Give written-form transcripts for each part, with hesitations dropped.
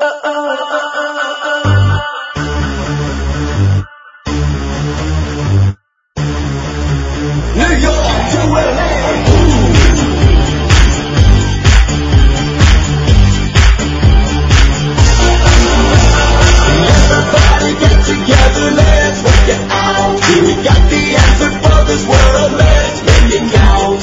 New York to LA. Everybody get together, let's work it out. We got the answer for this world, let's make it count.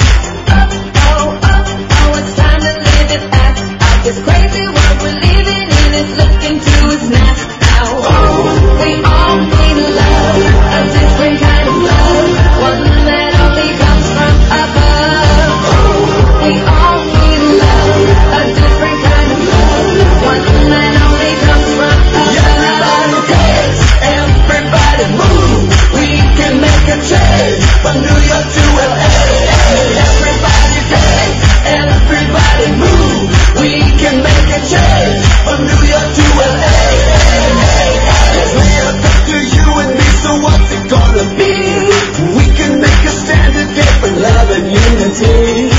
It's time to live it fast. Out this crazy world we're living in, it's looking to its mask now. We all need love, a different kind of love, one that only comes from above. We all need love, a different kind of love, one that only comes from above. Everybody dance, everybody move. We can make a change from New York to LA. Everybody dance, everybody move. We can make a change from New York to LA. It's live up to you and me, so what's it gonna be? We can make a stand in different love and unity.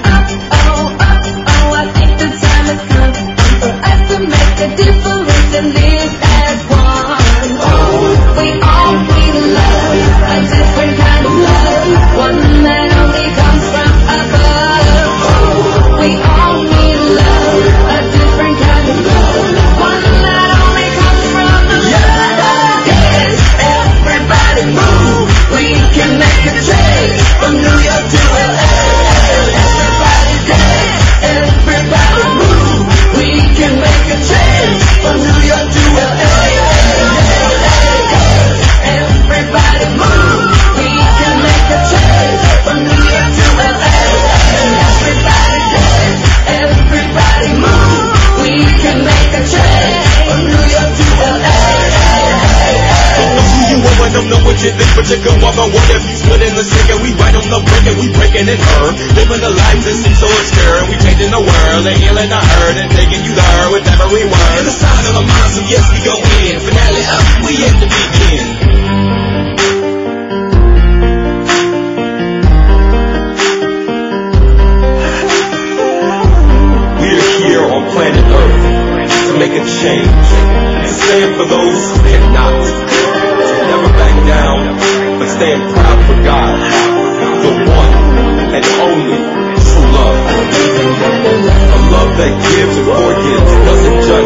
I think the time has come for us to make a difference and live as one. We all need love, a different kind of love, one that only comes from above. We all need love, a different kind of love, one that only comes from above. Yes, everybody move. We can make a change from New York to LA. Everybody dance, everybody move. We can make a change from New York to LA. Everybody move. We can make a change from New York to LA. Everybody dance, everybody move. We can make a change from New York to LA. Don't know who you are, I don't know what you think, but you can walk on water if you split in the sink, and we right on the brink, and we breaking it her. Living the life that seems so obscure, and we changing the world, and healing the hurt, and taking you there with every word. In the sign of a mind, so yes, we go in. Finale up, we yet to begin. We are here on planet Earth to make a change, to stand for those who cannot, to never back down, but stand proud for God, the one and only true love. A love that gives and forgives, doesn't judge.